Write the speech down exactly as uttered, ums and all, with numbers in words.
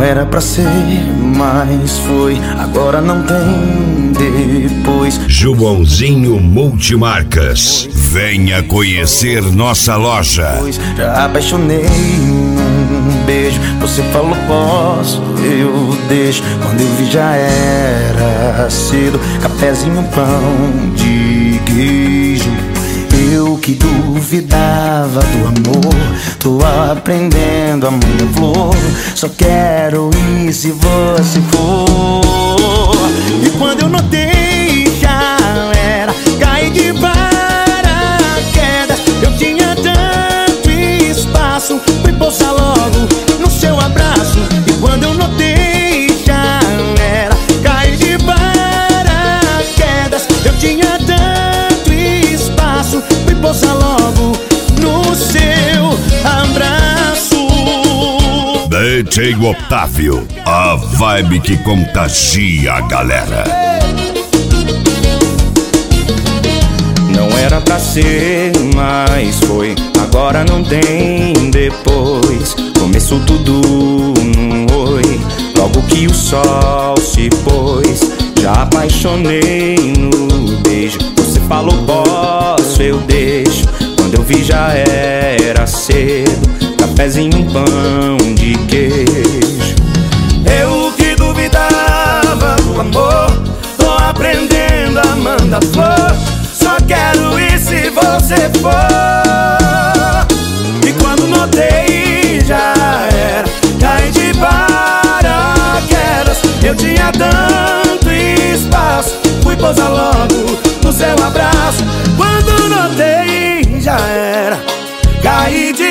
Era pra ser, mas foi. Agora não tem depois. Joãozinho Multimarcas. Venha conhecer nossa loja. Já apaixonei num beijo. Você falou posso, eu deixo. Quando eu vi já era cedo. Cafézinho, pão de queijo. Eu que duvidava do amor, tô aprendendo a manhã flor. Só quero ir se você for. E quando eu notei já era, caí de paraquedas. Eu tinha tanto espaço, fui pousar logo no seu abraço. E quando eu notei já era, caí de paraquedas. Eu tinha tanto espaço, fui pousar logo no seu abraço. D J Otávio, a vibe que contagia a galera. Não era pra ser, mas foi. Agora não tem depois. Começou tudo num oi. Logo que o sol se pôs, já apaixonei no beijo. Você falou posso, eu deixo. Quando eu vi já era cedo. Cafézinho, pão de queijo. Eu que duvidava do amor, tô aprendendo a mandar flor. Só quero ir se você for. E quando notei já era, caí de paraquedas. Eu tinha tanto espaço, fui pousar logo no seu abraço. Quando notei já era, caí de